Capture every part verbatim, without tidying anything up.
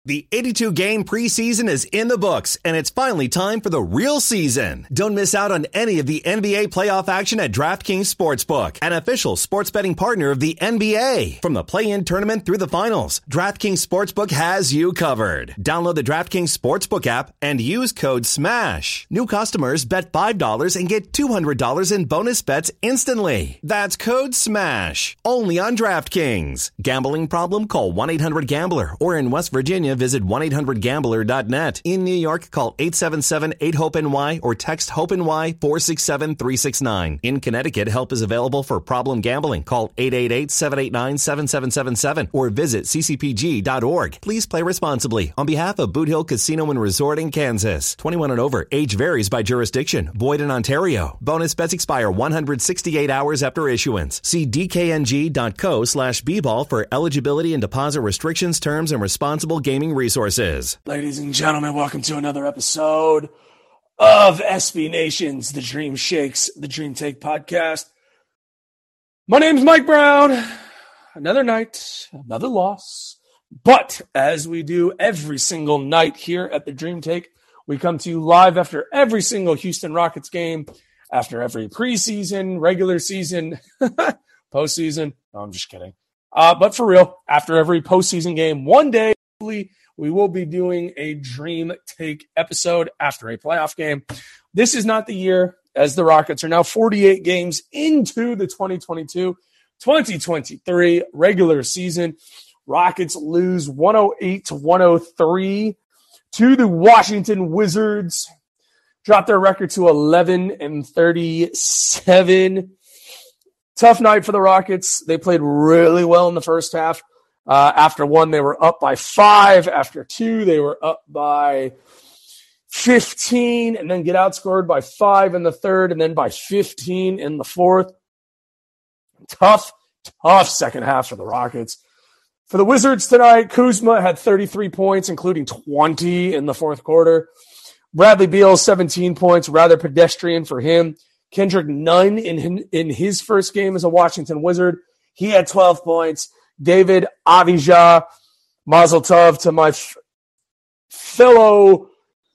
The eighty-two game preseason is in the books, and it's finally time for the real season. Don't miss out on any of the N B A playoff action at DraftKings Sportsbook, an official sports betting partner of the N B A. From the play-in tournament through the finals, DraftKings Sportsbook has you covered. Download the DraftKings Sportsbook app and use code SMASH. New customers bet five dollars and get two hundred dollars in bonus bets instantly. That's code SMASH. Only on DraftKings. Gambling problem? Call one eight hundred gambler, or in West Virginia, visit one eight hundred gambler dot net. In New York, call eight seven seven eight hope N Y or text HOPE-NY four six seven three six nine. In Connecticut, help is available for problem gambling. Call eight eight eight seven eight nine seven seven seven seven or visit c c p g dot org. Please play responsibly. On behalf of Boot Hill Casino and Resort in Kansas. twenty-one and over. Age varies by jurisdiction. Void in Ontario. Bonus bets expire one hundred sixty-eight hours after issuance. See d k n g dot co slash b ball for eligibility and deposit restrictions, terms, and responsible gaming resources. Ladies and gentlemen, welcome to another episode of S B Nation's The Dream Shakes, The Dream Take podcast. My name's Mike Brown. Another night, another loss. But as we do every single night here at The Dream Take, we come to you live after every single Houston Rockets game, after every preseason, regular season, postseason. No, I'm just kidding. Uh, but for real, after every postseason game, one day, we will be doing a Dream Take episode after a playoff game. This is not the year, as the Rockets are now forty-eight games into the twenty twenty-two twenty twenty-three regular season. Rockets lose one oh eight to one oh three to the Washington Wizards. Drop their record to eleven and thirty-seven. Tough night for the Rockets. They played really well in the first half. Uh, after one, they were up by five. After two, they were up by fifteen, and then get outscored by five in the third, and then by fifteen in the fourth. Tough, tough second half for the Rockets. For the Wizards tonight, Kuzma had thirty-three points, including twenty in the fourth quarter. Bradley Beal, seventeen points, rather pedestrian for him. Kendrick Nunn in, in his first game as a Washington Wizard. He had twelve points. David Avdija, Mazel Tov to my f- fellow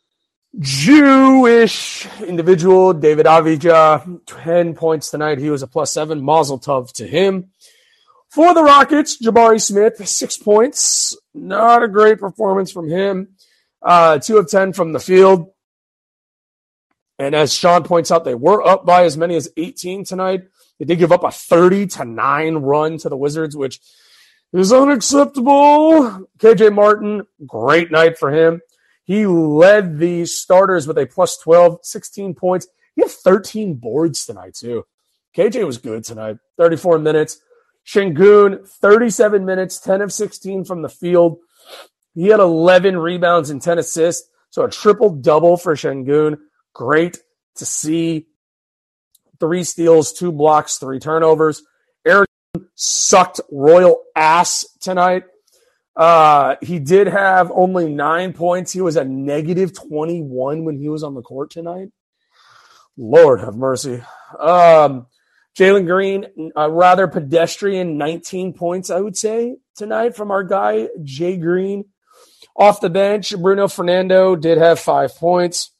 Jewish individual, David Avdija, ten points tonight. He was a plus seven. Mazel Tov to him. For the Rockets, Jabari Smith, six points. Not a great performance from him. Uh, two of ten from the field. And as Sean points out, they were up by as many as eighteen tonight. They did give up a thirty to nine run to the Wizards, which is unacceptable. K J Martin, great night for him. He led the starters with a plus twelve, sixteen points. He had thirteen boards tonight, too. K J was good tonight. thirty-four minutes. Şengün, thirty-seven minutes, ten of sixteen from the field. He had eleven rebounds and ten assists, so a triple-double for Şengün. Great to see. Three steals, two blocks, three turnovers. Eric sucked royal ass tonight. Uh, he did have only nine points. He was a negative twenty-one when he was on the court tonight. Lord have mercy. Um, Jalen Green, a rather pedestrian nineteen points, I would say, tonight from our guy, Jay Green. Off the bench, Bruno Fernando did have five points.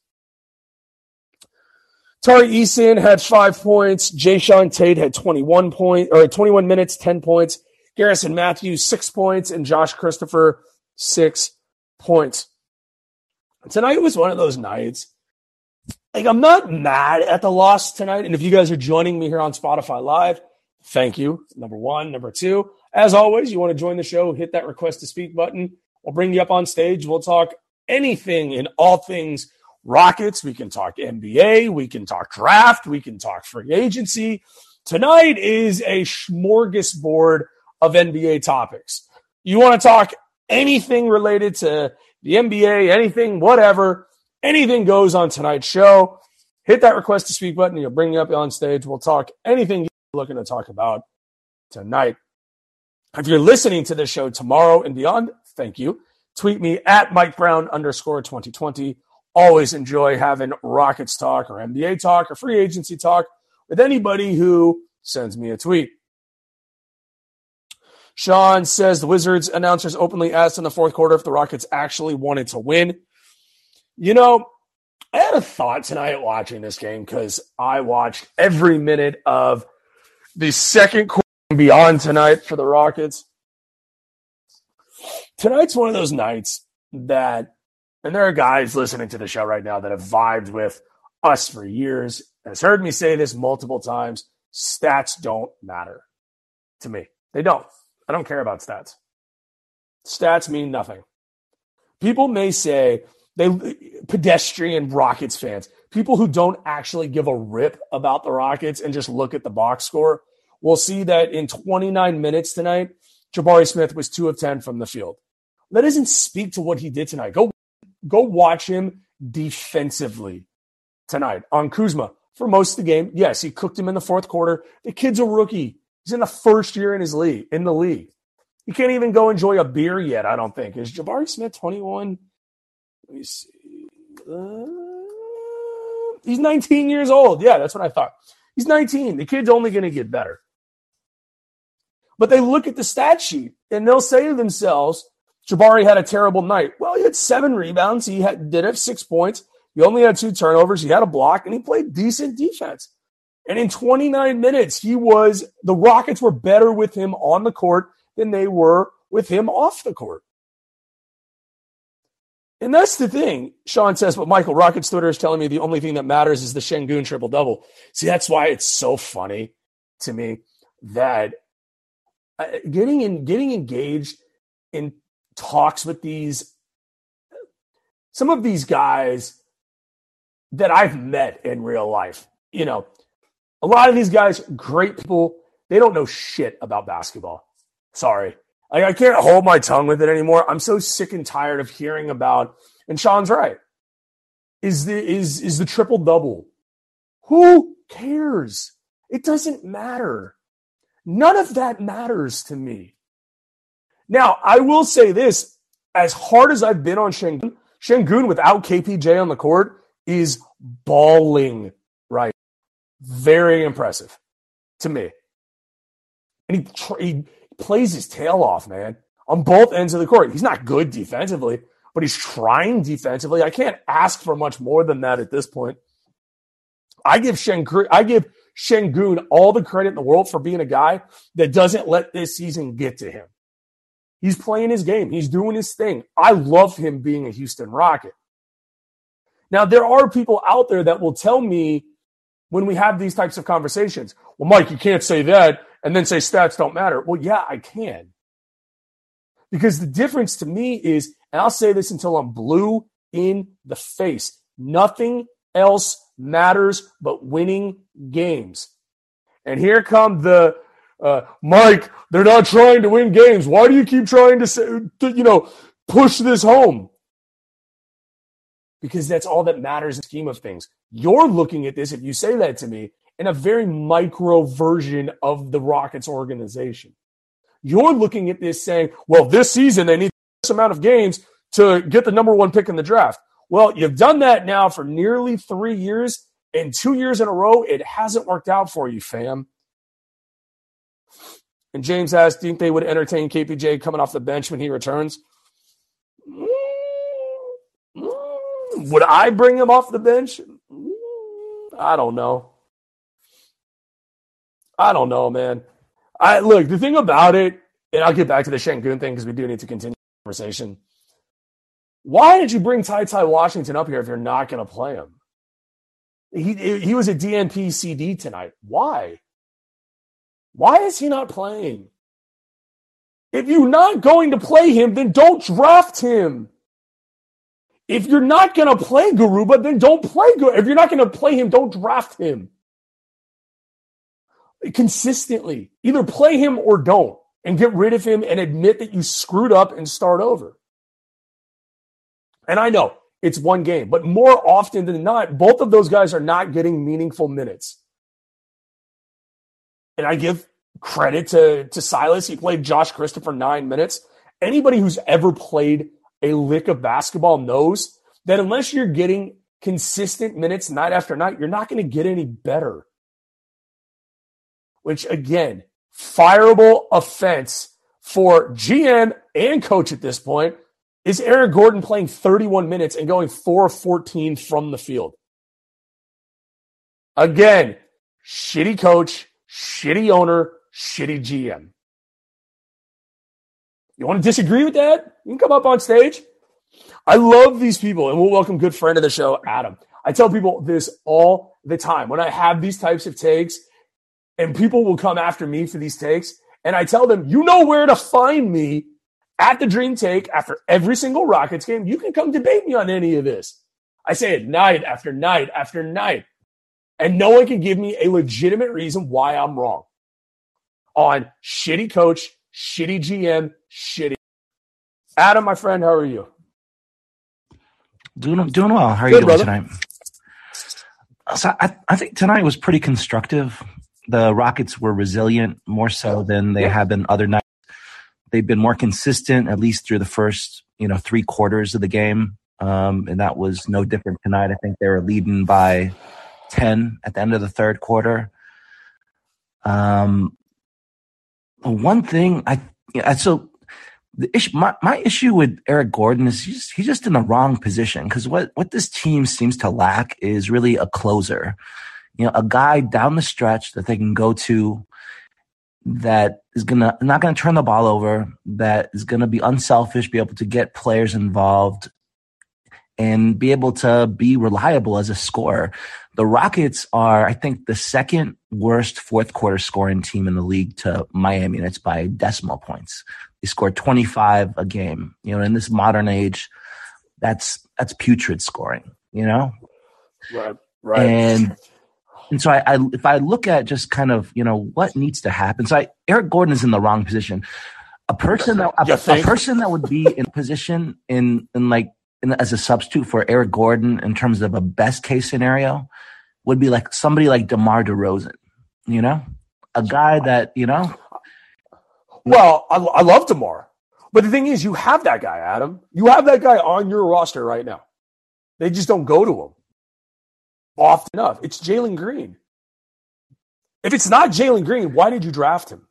Tari Eason had five points. Jayshawn Tate had twenty-one points, or twenty-one minutes, ten points. Garrison Matthews, six points, and Josh Christopher, six points. Tonight was one of those nights. Like, I'm not mad at the loss tonight. And if you guys are joining me here on Spotify Live, thank you. Number one. Number two, as always, you want to join the show, hit that request to speak button. We'll bring you up on stage. We'll talk anything and all things Rockets. We can talk N B A. We can talk draft. We can talk free agency. Tonight is a smorgasbord of N B A topics. You want to talk anything related to the N B A, anything, whatever, anything goes on tonight's show. Hit that request to speak button. You'll bring you up on stage. We'll talk anything you're looking to talk about tonight. If you're listening to this show tomorrow and beyond, thank you. Tweet me at Mike Brown underscore twenty twenty. Always enjoy having Rockets talk or N B A talk or free agency talk with anybody who sends me a tweet. Sean says the Wizards announcers openly asked in the fourth quarter if the Rockets actually wanted to win. You know, I had a thought tonight watching this game because I watched every minute of the second quarter and beyond tonight for the Rockets. Tonight's one of those nights that, and there are guys listening to the show right now that have vibed with us for years, has heard me say this multiple times, stats don't matter to me. They don't. I don't care about stats. Stats mean nothing. People may say, they pedestrian Rockets fans, people who don't actually give a rip about the Rockets and just look at the box score, will see that in twenty-nine minutes tonight, Jabari Smith was two of ten from the field. That doesn't speak to what he did tonight. Go, go watch him defensively tonight on Kuzma for most of the game. Yes, he cooked him in the fourth quarter. The kid's a rookie. He's in the first year in his league, in the league. He can't even go enjoy a beer yet, I don't think. Is Jabari Smith twenty-one? Let me see. Uh, he's nineteen years old. Yeah, that's what I thought. He's nineteen. The kid's only going to get better. But they look at the stat sheet, and they'll say to themselves, Jabari had a terrible night. Well, he had seven rebounds. He had, did have six points. He only had two turnovers. He had a block, and he played decent defense. And in twenty-nine minutes, he was the Rockets were better with him on the court than they were with him off the court. And that's the thing. Sean says, but Michael, Rockets Twitter is telling me the only thing that matters is the Şengün triple-double. See, that's why it's so funny to me that getting in, getting engaged in talks with these, some of these guys that I've met in real life, you know, a lot of these guys, great people, they don't know shit about basketball. Sorry. Like, I can't hold my tongue with it anymore. I'm so sick and tired of hearing about, and Sean's right, is the, is, is the triple-double. Who cares? It doesn't matter. None of that matters to me. Now, I will say this. As hard as I've been on Şengün, Şengün without K P J on the court is balling right. Very impressive to me. And he, he plays his tail off, man, on both ends of the court. He's not good defensively, but he's trying defensively. I can't ask for much more than that at this point. I give Şengün, I give Şengün all the credit in the world for being a guy that doesn't let this season get to him. He's playing his game. He's doing his thing. I love him being a Houston Rocket. Now, there are people out there that will tell me when we have these types of conversations, well, Mike, you can't say that and then say stats don't matter. Well, yeah, I can. Because the difference to me is, and I'll say this until I'm blue in the face, nothing else matters but winning games. And here come the, uh, Mike, they're not trying to win games. Why do you keep trying to, say, to, you know, push this home? Because that's all that matters in the scheme of things. You're looking at this, if you say that to me, in a very micro version of the Rockets organization. You're looking at this saying, well, this season they need this amount of games to get the number one pick in the draft. Well, you've done that now for nearly three years, and two years in a row, it hasn't worked out for you, fam. And James asked, do you think they would entertain K P J coming off the bench when he returns? Would I bring him off the bench? I don't know. I don't know, man. I look, the thing about it, and I'll get back to the Şengün thing because we do need to continue the conversation. Why did you bring Ty Ty Washington up here if you're not going to play him? He he was a D N P C D tonight. Why? Why is he not playing? If you're not going to play him, then don't draft him. If you're not going to play Garuba, then don't play Garuba. If you're not going to play him, don't draft him. Consistently. Either play him or don't. And get rid of him and admit that you screwed up and start over. And I know, it's one game. But more often than not, both of those guys are not getting meaningful minutes. And I give credit to, to Silas. He played Josh Christopher nine minutes. Anybody who's ever played a lick of basketball knows that unless you're getting consistent minutes night after night, you're not going to get any better. Which, again, fireable offense for G M and coach at this point is Eric Gordon playing thirty-one minutes and going four of fourteen from the field. Again, shitty coach, shitty owner, shitty G M. You want to disagree with that? You can come up on stage. I love these people, and we'll welcome good friend of the show, Adam. I tell people this all the time. When I have these types of takes, and people will come after me for these takes, and I tell them, you know where to find me at the Dream Take after every single Rockets game. You can come debate me on any of this. I say it night after night after night, and no one can give me a legitimate reason why I'm wrong on shitty coach, shitty G M, shitty. Adam, my friend, how are you? Doing doing well. How are Good, you doing brother. tonight? So I, I think tonight was pretty constructive. The Rockets were resilient more so than they have been other nights. They've been more consistent, at least through the first, you know, three quarters of the game. Um, and that was no different tonight. I think they were leading by ten at the end of the third quarter. Um, one thing I, yeah, so the issue, my, my issue with Eric Gordon is he's, he's just in the wrong position. Cause what, what this team seems to lack is really a closer, you know, a guy down the stretch that they can go to that is gonna, not gonna turn the ball over, that is gonna be unselfish, be able to get players involved and be able to be reliable as a scorer. The Rockets are, I think, the second worst fourth quarter scoring team in the league to Miami, and it's by decimal points. They scored twenty-five a game. You know, in this modern age, that's that's putrid scoring, you know? Right, right. And and so I, I if I look at just kind of, you know, what needs to happen. So I, Eric Gordon is in the wrong position. A person that a, a person that would be in position in in like in, as a substitute for Eric Gordon in terms of a best case scenario would be like somebody like DeMar DeRozan, you know, a guy that, you know. Well, I, I love DeMar. But the thing is, you have that guy, Adam. You have that guy on your roster right now. They just don't go to him often enough. It's Jalen Green. If it's not Jalen Green, why did you draft him?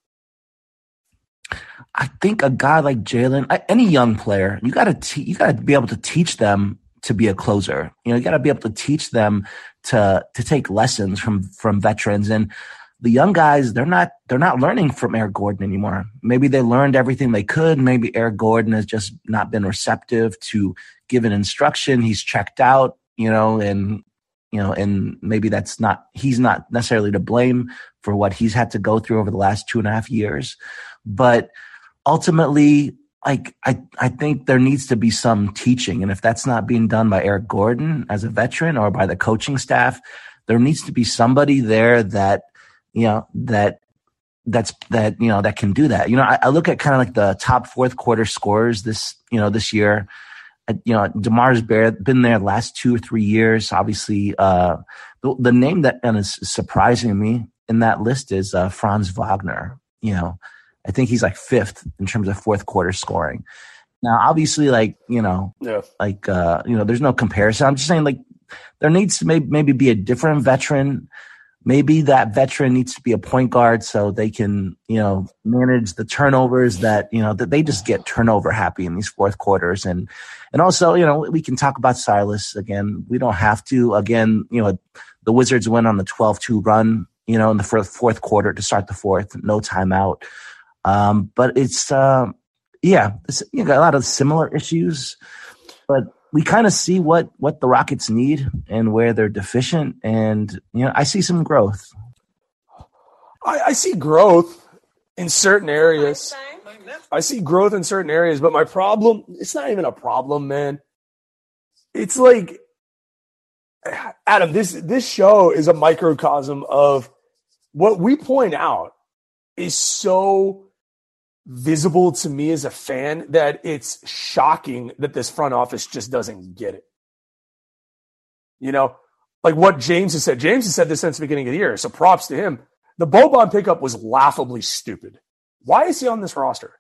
I think a guy like Jalen, any young player, you got to te- you got to be able to teach them to be a closer. You know, you got to be able to teach them to to take lessons from from veterans. And the young guys, they're not they're not learning from Eric Gordon anymore. Maybe they learned everything they could. Maybe Eric Gordon has just not been receptive to giving instruction. He's checked out, you know, and you know, and maybe that's not he's not necessarily to blame for what he's had to go through over the last two and a half years. But ultimately, like I, I think there needs to be some teaching. And if that's not being done by Eric Gordon as a veteran or by the coaching staff, there needs to be somebody there that, you know, that that's that, you know, that can do that. You know, I, I look at kind of like the top fourth quarter scorers this, you know, this year. You know, DeMar's been there the last two or three years. Obviously, uh, the, the name that is surprising me in that list is uh, Franz Wagner. You know, I think he's like fifth in terms of fourth quarter scoring. Now, obviously, like, you know, yeah. like, uh, you know, there's no comparison. I'm just saying, like, there needs to maybe, maybe be a different veteran. Maybe that veteran needs to be a point guard so they can, you know, manage the turnovers that, you know, that they just get turnover happy in these fourth quarters. And, and also, you know, we can talk about Silas again. We don't have to. Again, you know, the Wizards went on the twelve two run, you know, in the fourth, fourth quarter to start the fourth, no timeout. Um, but it's, uh, yeah, it's, you got a lot of similar issues, but we kind of see what, what the Rockets need and where they're deficient. And, you know, I see some growth. I, I see growth in certain areas. I see growth in certain areas, but my problem, it's not even a problem, man. It's like, Adam, this, this show is a microcosm of what we point out is so visible to me as a fan that it's shocking that this front office just doesn't get it. You know, like what James has said. James has said this since the beginning of the year, so props to him. The Boban pickup was laughably stupid. Why is he on this roster?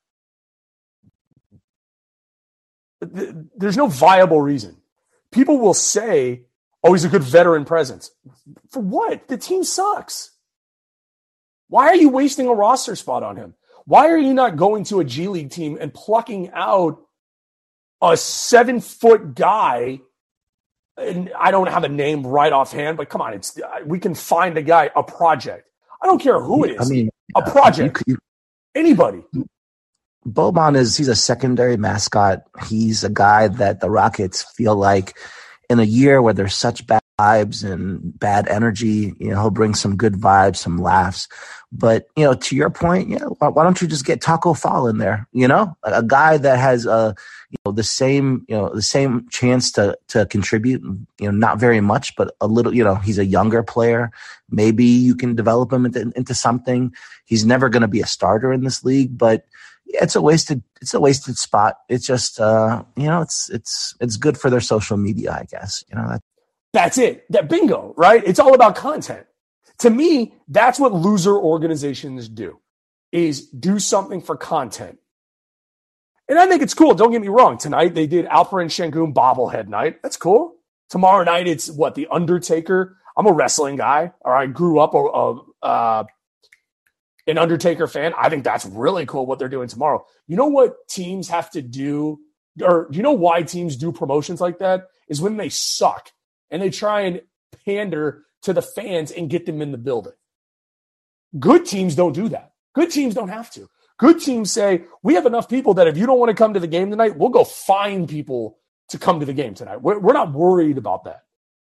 There's no viable reason. People will say, oh, he's a good veteran presence. For what? The team sucks. Why are you wasting a roster spot on him? Why are you not going to a G League team and plucking out a seven-foot guy? And I don't have a name right offhand, but come on, it's we can find a guy, a project. I don't care who it is. I mean, a project. You, you, Anybody. Boban is he's a secondary mascot. He's a guy that the Rockets feel like in a year where there's such bad vibes and bad energy, you know, he'll bring some good vibes, some laughs. But, you know, to your point, yeah, why, why don't you just get Taco Fall in there? You know, a, a guy that has a, you know, the same, you know, the same chance to to contribute. You know, not very much, but a little. You know, he's a younger player. Maybe you can develop him into, into something. He's never going to be a starter in this league, but yeah, it's a wasted. It's a wasted spot. It's just, uh, you know, it's it's it's good for their social media, I guess. You know, that. That's it. That bingo, right? It's all about content. To me, that's what loser organizations do, is do something for content. And I think it's cool. Don't get me wrong. Tonight they did Alperen Şengün bobblehead night. That's cool. Tomorrow night it's what, The Undertaker. I'm a wrestling guy, or I grew up a, a, uh, an Undertaker fan. I think that's really cool what they're doing tomorrow. You know what teams have to do, or you know why teams do promotions like that? Is when they suck and they try and pander to the fans and get them in the building. Good teams don't do that. Good teams don't have to. Good teams say, we have enough people that if you don't want to come to the game tonight, we'll go find people to come to the game tonight. We're, we're not worried about that.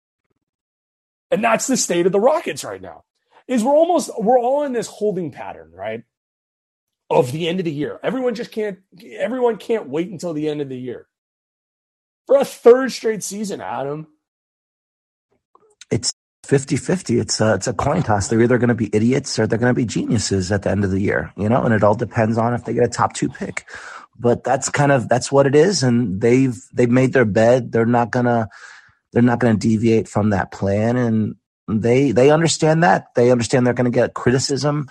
And that's the state of the Rockets right now, is we're almost, we're all in this holding pattern, right? Of the end of the year. Everyone just can't, everyone can't wait until the end of the year. For a third straight season, Adam. It's fifty-fifty. It's a, it's a coin toss. They're either going to be idiots or they're going to be geniuses at the end of the year, you know, and it all depends on if they get a top two pick. But that's kind of, that's what it is. And they've, they've made their bed. They're not going to, they're not going to deviate from that plan. And they, they understand that. They understand they're going to get criticism.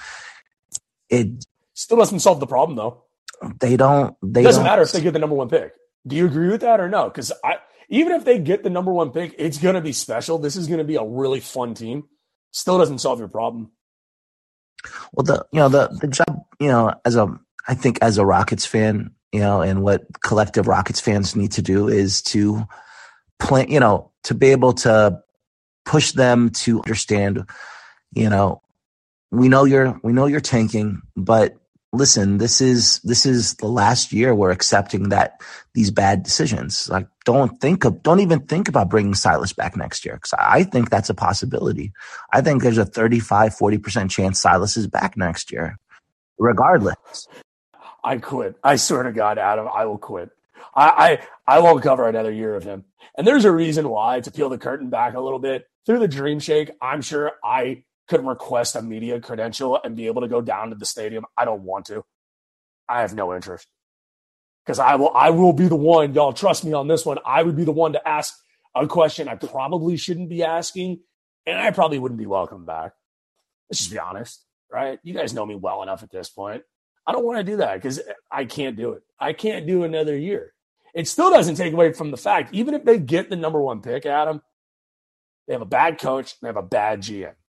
It still doesn't solve the problem though. They don't, they it doesn't don't, matter if they get the number one pick. Do you agree with that or no? Because I, even if they get the number one pick, it's going to be special. This is going to be a really fun team. Still doesn't solve your problem. Well, the, you know, the, the job, you know, as a, I think as a Rockets fan, you know, and what collective Rockets fans need to do is to plan, you know, to be able to push them to understand, you know, we know you're, we know you're tanking, but listen, this is, this is the last year we're accepting that these bad decisions. Like, don't think of, don't even think about bringing Silas back next year. Cause I think that's a possibility. I think there's a thirty-five, forty percent chance Silas is back next year, regardless. I quit. I swear to God, Adam, I will quit. I, I, I won't cover another year of him. And there's a reason why. To peel the curtain back a little bit through the Dream Shake, I'm sure I could request a media credential and be able to go down to the stadium. I don't want to. I have no interest. Because I will I will be the one, y'all trust me on this one, I would be the one to ask a question I probably shouldn't be asking, and I probably wouldn't be welcome back. Let's just be honest, right? You guys know me well enough at this point. I don't want to do that because I can't do it. I can't do another year. It still doesn't take away from the fact, even if they get the number one pick, Adam, they have a bad coach, they have a bad G M.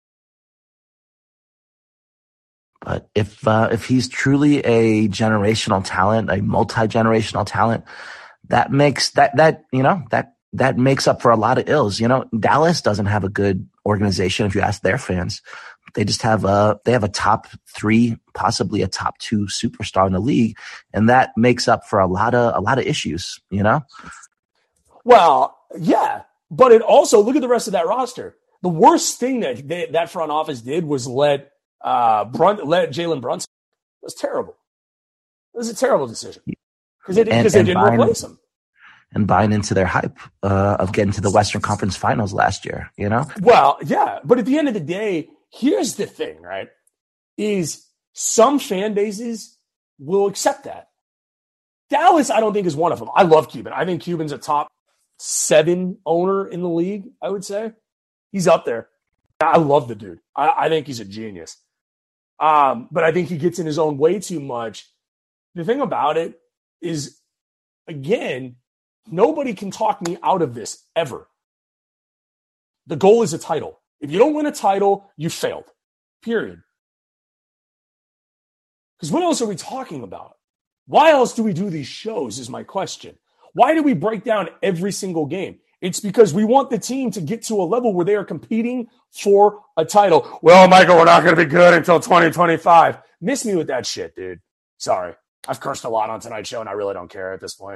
But if uh, if he's truly a generational talent, a multi-generational talent, that makes that that you know that that makes up for a lot of ills. You know, Dallas doesn't have a good organization. If you ask their fans, they just have a they have a top three, possibly a top two superstar in the league, and that makes up for a lot of a lot of issues. You know. Well, yeah, but it also look at the rest of that roster. The worst thing that they, that front office did was let. Uh, Brun- let Jalen Brunson. It was terrible. It was a terrible decision because they, they didn't buying, replace him. And buying into their hype uh, of getting to the Western Conference Finals last year, you know? Well, yeah, but at the end of the day, here's the thing, right? Is some fan bases will accept that. Dallas, I don't think is one of them. I love Cuban. I think Cuban's a top seven owner in the league. I would say he's up there. I love the dude. I, I think he's a genius. Um, but I think he gets in his own way too much. The thing about it is, again, nobody can talk me out of this ever. The goal is a title. If you don't win a title, you failed. Period. Because what else are we talking about? Why else do we do these shows is my question. Why do we break down every single game? It's because we want the team to get to a level where they are competing for a title. Well, Michael, we're not going to be good until twenty twenty-five. Miss me with that shit, dude. Sorry. I've cursed a lot on tonight's show, and I really don't care at this point.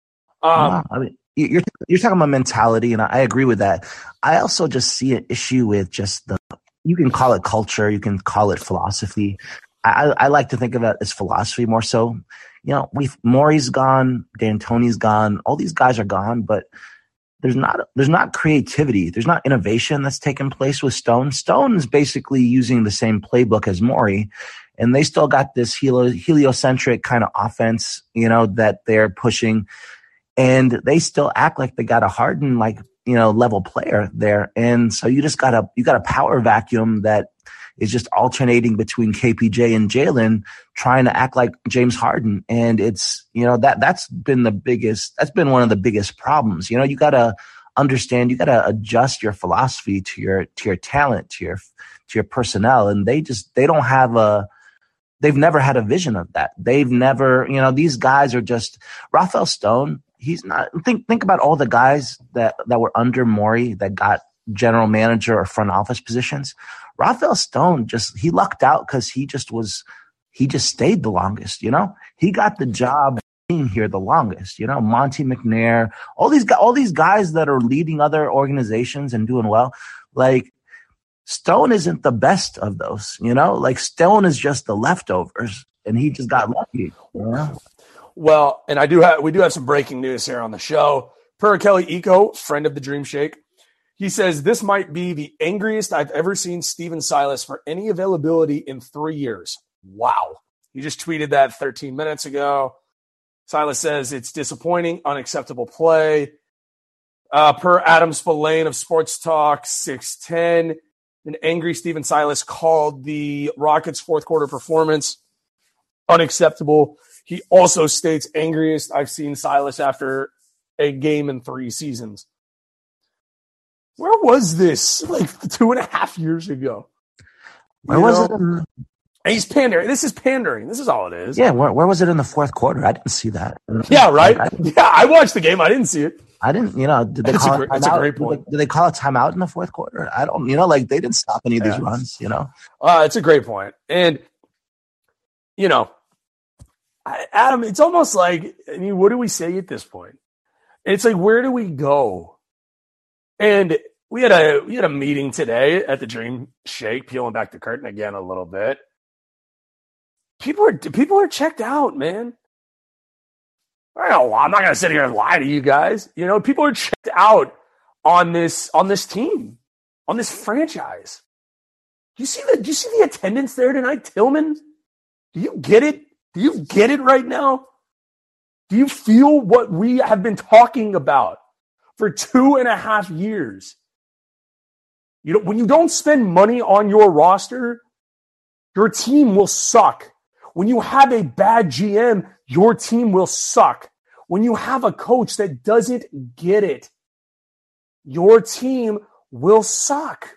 Um, I mean, you're you're talking about mentality, and I agree with that. I also just see an issue with just the. You can call it culture, you can call it philosophy. I, I like to think of it as philosophy more so. You know, we've Maury's gone, D'Antoni's gone, all these guys are gone, but there's not there's not creativity, there's not innovation that's taken place with Stone. Stone is basically using the same playbook as Maury, and they still got this helio, heliocentric kind of offense, you know, that they're pushing, and they still act like they got a Harden like you know level player there, and so you just got a you got a power vacuum that is just alternating between K P J and Jalen, trying to act like James Harden. And it's, you know, that, that's been the biggest, that's been one of the biggest problems. You know, you got to understand, you got to adjust your philosophy to your, to your talent, to your, to your personnel. And they just, they don't have a, they've never had a vision of that. They've never, you know, these guys are just, Rafael Stone, he's not, think, think about all the guys that, that were under Morey that got general manager or front office positions. Rafael Stone just, he lucked out because he just was, he just stayed the longest, you know? He got the job being here the longest, you know? Monty McNair, all these guys, all these guys that are leading other organizations and doing well, like Stone isn't the best of those, you know? Like Stone is just the leftovers and he just got lucky, you know? Well, and I do have, we do have some breaking news here on the show. Per Kelly Eco, friend of the Dream Shake, he says, this might be the angriest I've ever seen Stephen Silas for any availability in three years. Wow. He just tweeted that thirteen minutes ago. Silas says it's disappointing, unacceptable play. Uh, per Adam Spillane of Sports Talk six ten, an angry Stephen Silas called the Rockets' fourth quarter performance unacceptable. He also states angriest I've seen Silas after a game in three seasons. Where was this like two and a half years ago? Where was it? In... And he's pandering. This is pandering. This is all it is. Yeah, where, where was it in the fourth quarter? I didn't see that. Yeah, right? Like, I yeah, I watched the game. I didn't see it. I didn't, you know, did they that's call a great, it timeout? That's a great point. Did they, did they call a timeout in the fourth quarter? I don't, you know, like they didn't stop any of these yeah. runs, you know? Uh, it's a great point. And, you know, I, Adam, it's almost like, I mean, what do we say at this point? It's like, where do we go? And we had a we had a meeting today at the Dream Shake, peeling back the curtain again a little bit. People are people are checked out, man. I don't know, I'm not gonna sit here and lie to you guys. You know, people are checked out on this on this team, on this franchise. Do you see the do you see the attendance there tonight, Tillman? Do you get it? Do you get it right now? Do you feel what we have been talking about for two and a half years? You know, when you don't spend money on your roster, your team will suck. When you have a bad G M, your team will suck. When you have a coach that doesn't get it, your team will suck.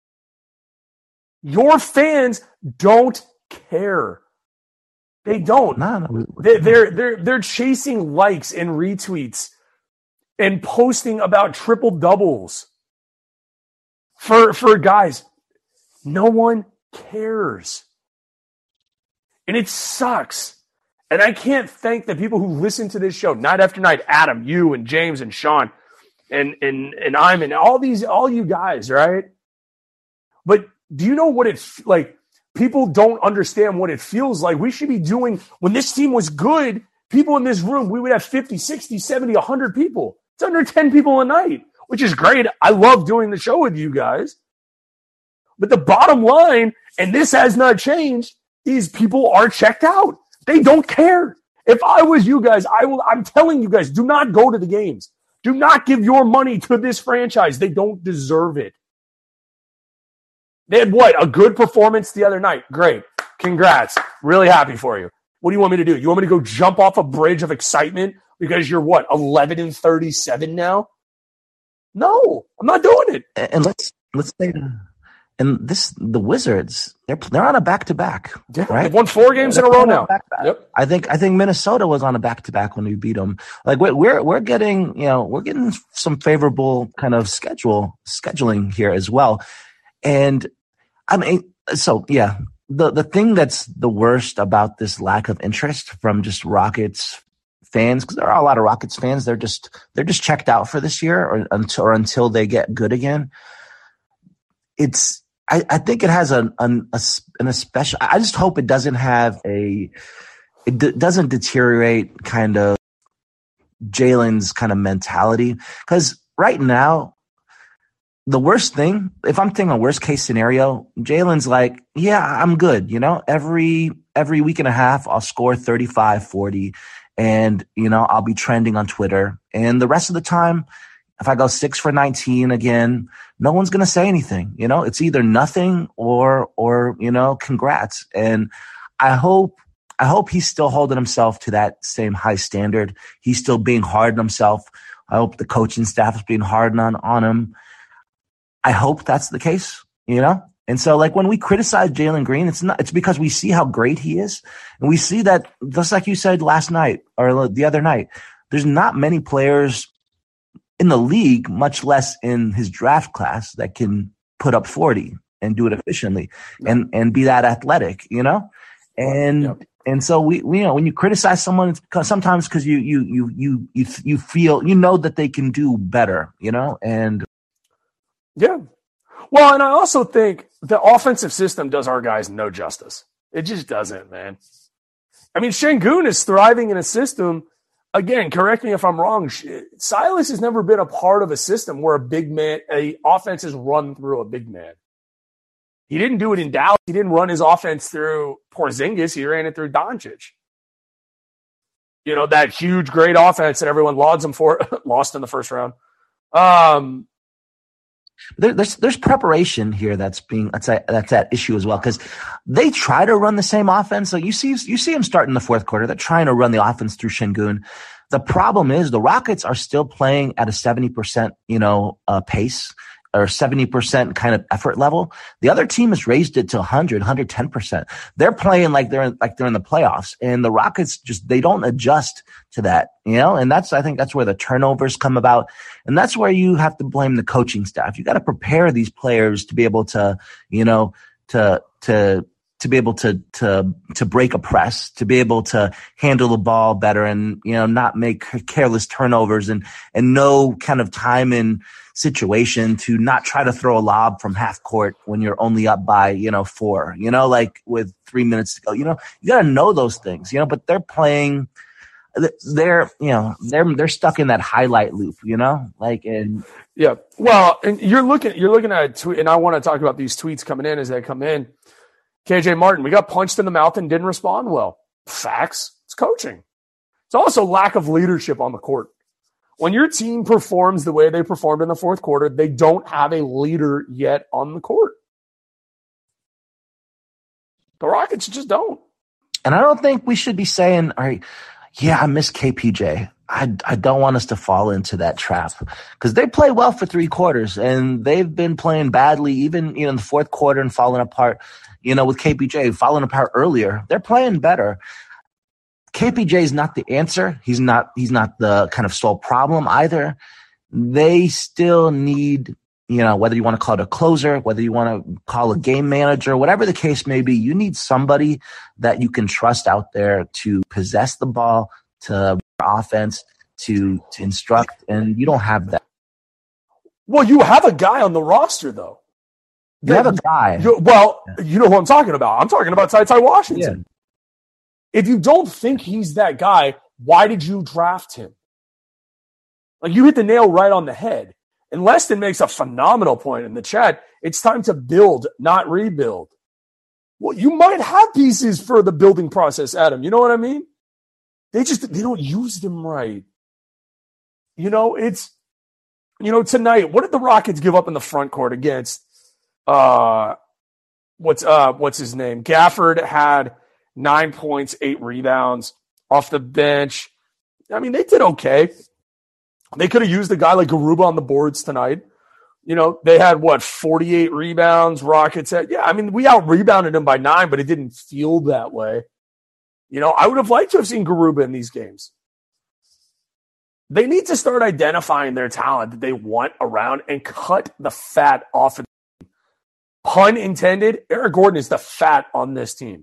Your fans don't care. They don't. No, no. They're, they're, they're, they're chasing likes and retweets and posting about triple doubles. For for guys, no one cares. And it sucks. And I can't thank the people who listen to this show night after night, Adam, you and James and Sean and and and I'm and all these all you guys, right? But do you know what it's like? People don't understand what it feels like. We should be doing when this team was good, people in this room, we would have fifty, sixty, seventy, one hundred people. It's under ten people a night, which is great. I love doing the show with you guys. But the bottom line, and this has not changed, is people are checked out. They don't care. If I was you guys, I will, I'm telling you guys, do not go to the games. Do not give your money to this franchise. They don't deserve it. They had what? A good performance the other night. Great. Congrats. Really happy for you. What do you want me to do? You want me to go jump off a bridge of excitement because you're what, eleven and thirty-seven now? No, I'm not doing it. And let's let's say the And this, the Wizards, they're they're on a back to back, yeah, right? They've won four games they're in a row now. Yep. I think I think Minnesota was on a back to back when we beat them. Like we're we're we're getting you know we're getting some favorable kind of schedule scheduling here as well. And I mean, so yeah, the the thing that's the worst about this lack of interest from just Rockets fans, because there are a lot of Rockets fans, they're just they're just checked out for this year or until or until they get good again. It's I, I think it has an an, a, an especially. I just hope it doesn't have a. It d- doesn't deteriorate kind of Jalen's kind of mentality, because right now, the worst thing, if I'm thinking a worst case scenario, Jalen's like, yeah, I'm good. You know, every every week and a half, I'll score thirty-five, forty, and you know, I'll be trending on Twitter, and the rest of the time, if I go six for nineteen again, no one's going to say anything. You know, it's either nothing or, or, you know, congrats. And I hope, I hope he's still holding himself to that same high standard. He's still being hard on himself. I hope the coaching staff is being hard on, on him. I hope that's the case, you know? And so like when we criticize Jalen Green, it's not, it's because we see how great he is. And we see that, just like you said last night or the other night, there's not many players in the league, much less in his draft class, that can put up forty and do it efficiently and, and be that athletic, you know? And, yep. and so we, we, you know, when you criticize someone, it's because sometimes because you, you, you, you, you, you feel, you know, that they can do better, you know? And yeah. Well, and I also think the offensive system does our guys no justice. It just doesn't, man. I mean, Şengün is thriving in a system. Again, correct me if I'm wrong. Silas has never been a part of a system where a big man, a offense is run through a big man. He didn't do it in Dallas. He didn't run his offense through Porzingis. He ran it through Doncic. You know, that huge, great offense that everyone lauds him for, lost in the first round. Um, There, there's there's preparation here that's being that's a, that's at issue as well, because they try to run the same offense. So you see you see them start in the fourth quarter. They're trying to run the offense through Şengün. The problem is the Rockets are still playing at a seventy percent you know uh, pace or seventy percent kind of effort level. The other team has raised it to one hundred, one hundred ten percent. They're playing like they're in, like they're in the playoffs, and the Rockets just they don't adjust to that, you know. And that's I think that's where the turnovers come about, and that's where you have to blame the coaching staff. You got to prepare these players to be able to, you know, to to to be able to to to break a press, to be able to handle the ball better, and you know not make careless turnovers, and and know kind of time and situation to not try to throw a lob from half court when you're only up by, you know, four, you know, like with three minutes to go, you know, you got to know those things, you know, but they're playing, they're, you know, they're, they're stuck in that highlight loop, you know, like, and yeah, well, and you're looking, you're looking at a tweet, and I want to talk about these tweets coming in as they come in. K J Martin, we got punched in the mouth and didn't respond well. Facts. It's coaching. It's also lack of leadership on the court. When your team performs the way they performed in the fourth quarter, they don't have a leader yet on the court. The Rockets just don't. And I don't think we should be saying, all right, yeah, I miss K P J. I, I don't want us to fall into that trap, because they play well for three quarters and they've been playing badly, even, you know, in the fourth quarter and falling apart, you know, with K P J falling apart earlier. They're playing better. K P J is not the answer. He's not, he's not the kind of sole problem either. They still need, you know, whether you want to call it a closer, whether you want to call a game manager, whatever the case may be, you need somebody that you can trust out there to possess the ball, to offense, to, to instruct. And you don't have that. Well, you have a guy on the roster though. You have a guy. Well, you know who I'm talking about. I'm talking about Ty Ty Washington. Yeah. If you don't think he's that guy, why did you draft him? Like, you hit the nail right on the head. And Leston makes a phenomenal point in the chat. It's time to build, not rebuild. Well, you might have pieces for the building process, Adam. You know what I mean? They just, they don't use them right. You know, it's, you know, tonight, what did the Rockets give up in the front court against, uh, what's, uh, what's his name? Gafford had nine points, eight rebounds off the bench. I mean, they did okay. They could have used a guy like Garuba on the boards tonight. You know, they had, what, forty-eight rebounds, Rockets had. Yeah, I mean, we out-rebounded them by nine, but it didn't feel that way. You know, I would have liked to have seen Garuba in these games. They need to start identifying their talent that they want around and cut the fat off of the team. Pun intended, Eric Gordon is the fat on this team.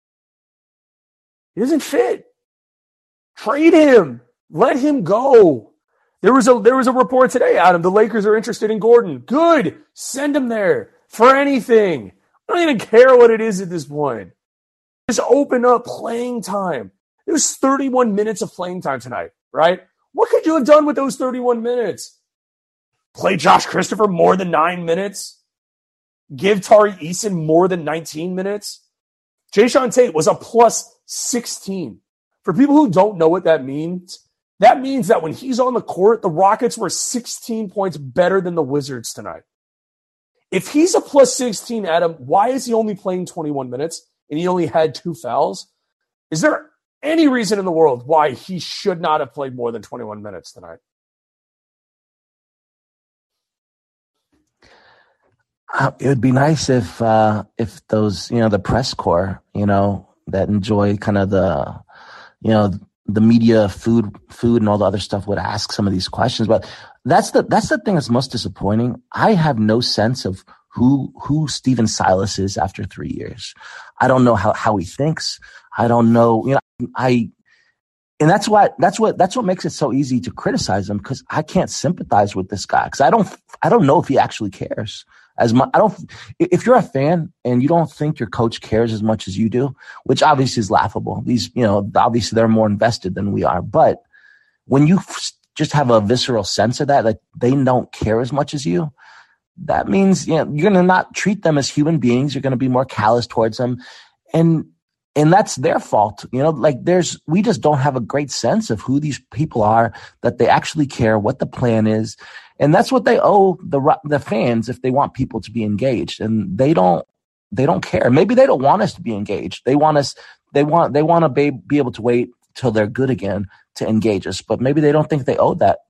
He doesn't fit. Trade him. Let him go. There was a there was a report today, Adam. The Lakers are interested in Gordon. Good. Send him there for anything. I don't even care what it is at this point. Just open up playing time. It was thirty-one minutes of playing time tonight, right? What could you have done with those thirty-one minutes? Play Josh Christopher more than nine minutes? Give Tari Eason more than nineteen minutes? Jayshawn Tate was a plus sixteen. For people who don't know what that means, that means that when he's on the court, the Rockets were sixteen points better than the Wizards tonight. If he's a plus sixteen, Adam, why is he only playing twenty-one minutes and he only had two fouls? Is there any reason in the world why he should not have played more than twenty-one minutes tonight? Uh, it would be nice if uh, if those, you know, the press corps, you know, that enjoy kind of the, you know, the media, food, food, and all the other stuff would ask some of these questions. But that's the that's the thing that's most disappointing. I have no sense of who who Stephen Silas is after three years. I don't know how, how he thinks. I don't know. You know, I and that's what that's what that's what makes it so easy to criticize him, because I can't sympathize with this guy, because I don't I don't know if he actually cares. As much, I don't. If you're a fan and you don't think your coach cares as much as you do, which obviously is laughable. These, you know, obviously they're more invested than we are. But when you f- just have a visceral sense of that, like they don't care as much as you, that means, you know, you're going to not treat them as human beings. You're going to be more callous towards them, and and that's their fault. You know, like there's we just don't have a great sense of who these people are, that they actually care, what the plan is. And that's what they owe the the fans if they want people to be engaged, and they don't they don't care. Maybe they don't want us to be engaged. They want us they want they want to be, be able to wait till they're good again to engage us. But maybe they don't think they owe that.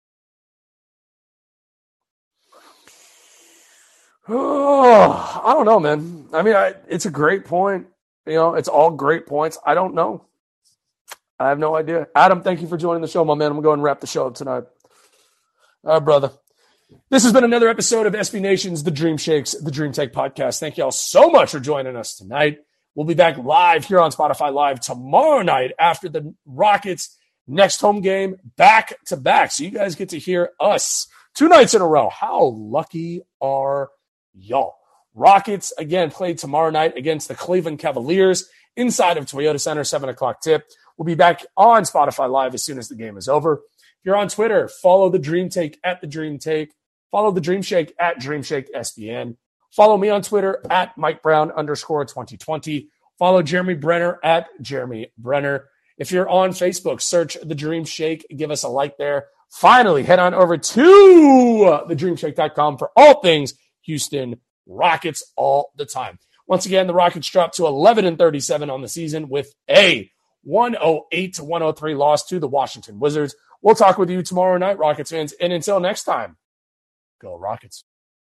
Oh, I don't know, man. I mean, I, it's a great point. You know, it's all great points. I don't know. I have no idea. Adam, thank you for joining the show, my man. I'm going to go ahead and wrap the show up tonight. All right, brother. This has been another episode of S B Nation's The Dream Shakes, The Dream Take podcast. Thank you all so much for joining us tonight. We'll be back live here on Spotify Live tomorrow night after the Rockets' next home game, back to back. So you guys get to hear us two nights in a row. How lucky are y'all? Rockets, again, play tomorrow night against the Cleveland Cavaliers inside of Toyota Center, seven o'clock tip. We'll be back on Spotify Live as soon as the game is over. If you're on Twitter, follow The Dream Take at The Dream Take. Follow The Dream Shake at Dream Shake S B N. Follow me on Twitter at Mike Brown underscore twenty twenty. Follow Jeremy Brenner at Jeremy Brenner. If you're on Facebook, search The Dream Shake. Give us a like there. Finally, head on over to the dream shake dot com for all things Houston Rockets all the time. Once again, the Rockets dropped to eleven and thirty-seven on the season with a one oh eight to one oh three loss to the Washington Wizards. We'll talk with you tomorrow night, Rockets fans. And until next time, go Rockets.